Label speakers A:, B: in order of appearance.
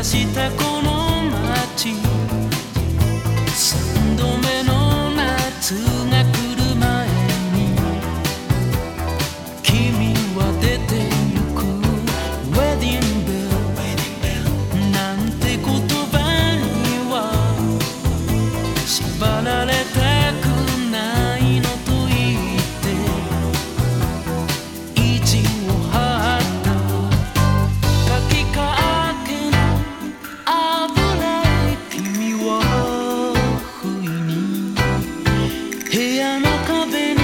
A: したこの街、三度目の夏が来る前に君は出てゆく。ウェディングベルなんて言葉には縛られたくないのと言って意地を張った。書きかけの危ない君は不意に部屋の壁